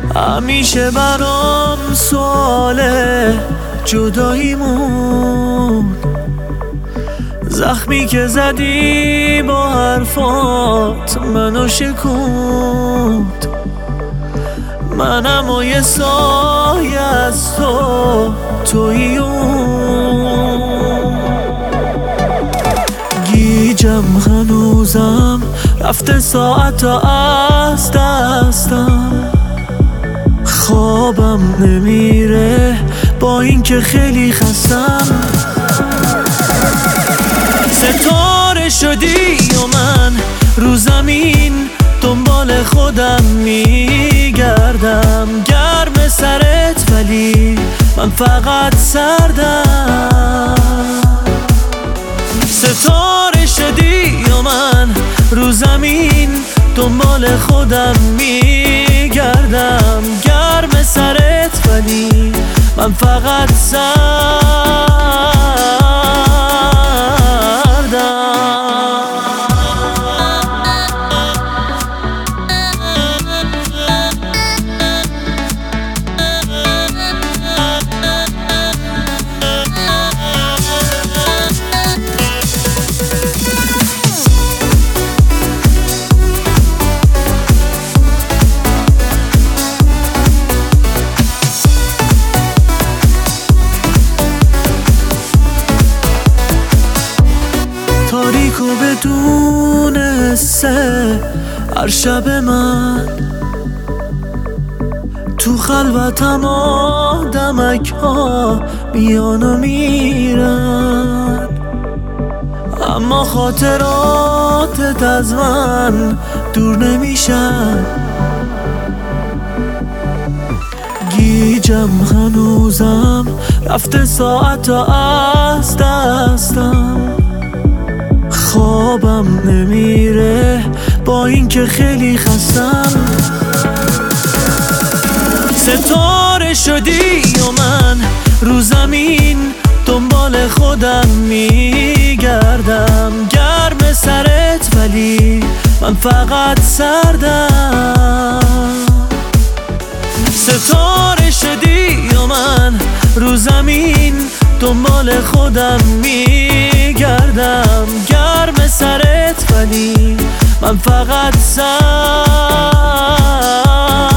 همیشه برام سواله جداییمون، زخمی که زدی با حرفات منو شکوند. منم و یه سایه از تو، تویی اون. گیجم هنوزم رفته ساعتا از دستم، خوابم نمیره با این که خیلی خستم. ستاره شدی و من رو زمین دنبال خودم میگردم. گرم سرت ولی من فقط سردم. ستاره شدی و من رو زمین دنبال خودم میگردم. گرم سرت ولی من فقط سردم. تاریک و بدون سه هر شب من تو خلوتم آدمک ها میان و میرن، اما خاطراتت از من دور نمیشن. گیجم هنوزم رفته ساعتا از دستم، خوابم نمیره با این که خیلی خستم. ستاره شدی و من رو زمین دنبال خودم میگردم. گرم سرت ولی من فقط سردم. ستاره شدی و من رو زمین دنبال خودم میگردم. گرم سرت ولی من فقط سردم.